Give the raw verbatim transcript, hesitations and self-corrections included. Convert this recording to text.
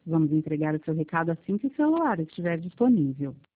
Vamos entregar o seu recado assim que o celular estiver disponível.